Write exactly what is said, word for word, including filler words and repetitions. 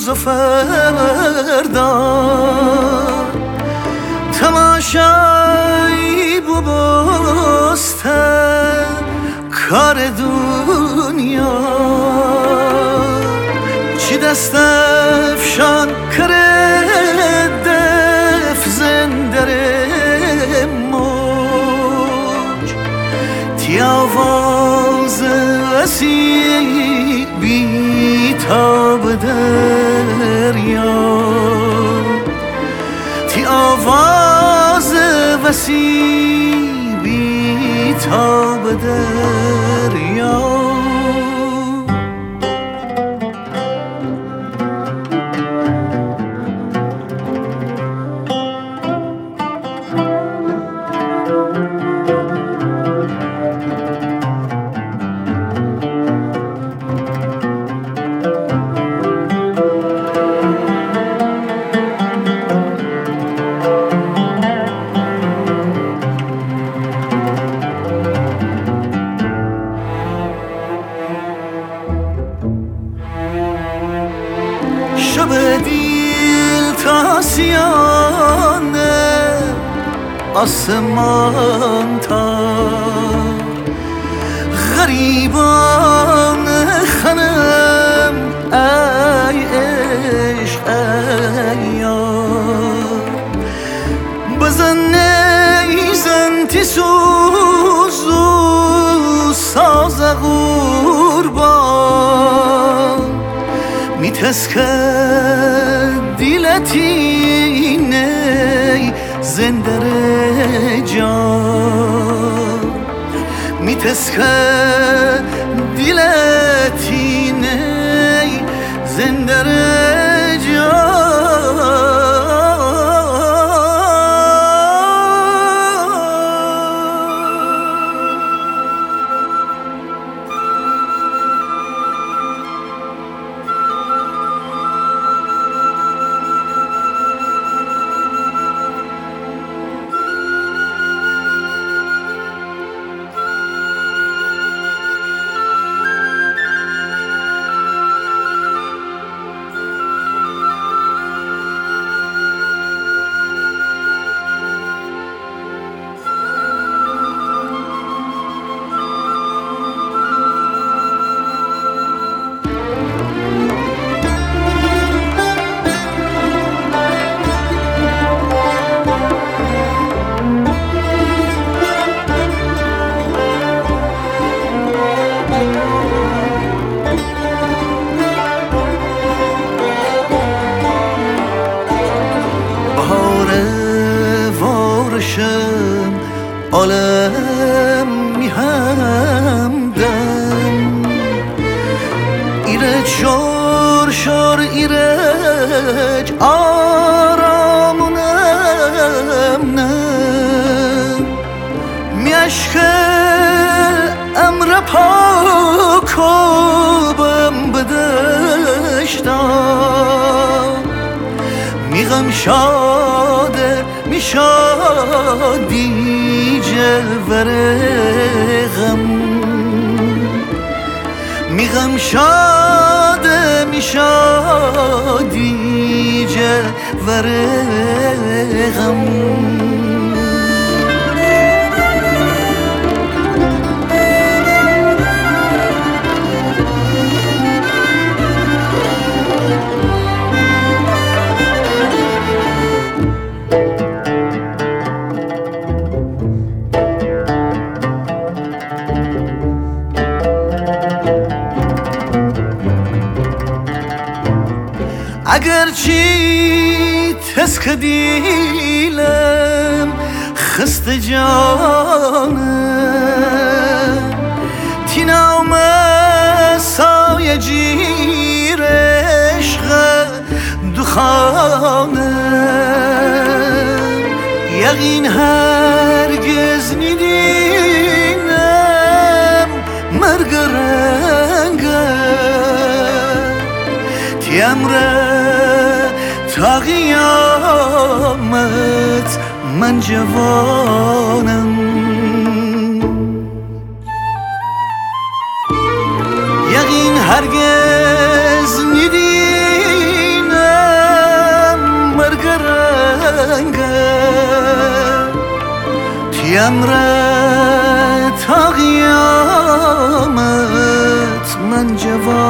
و فردا تماشایی ببسته کار دنیا چی دست افشان کردف زندر موج تی آواز وسیع بی تاب دریا تی آواز وسیع بی تاب دریا شب دیل تاسیانه آسمان تا غریبان خنم ای عشق ای یار بزن نیزن تی سوزو ساز قربان میتسکه دیلتی نی زندر جان میتسکه دیلتی نی زندر جان عالم میهمدم ایرج شور شور ایرج آرامونم نه میاشک امر پاکوبم بدشتم میغم شاده میشادی جلور غم میغم شاده میشادی جلور غم اگرچی تسک دیلم خست جانم تینام سایه جیر عشق دخانم یقین هرگز ندینم مرگ رنگم تیمره تا قیامت من جوانم یقین هرگز ندینم یمره تا قیامت من جوانم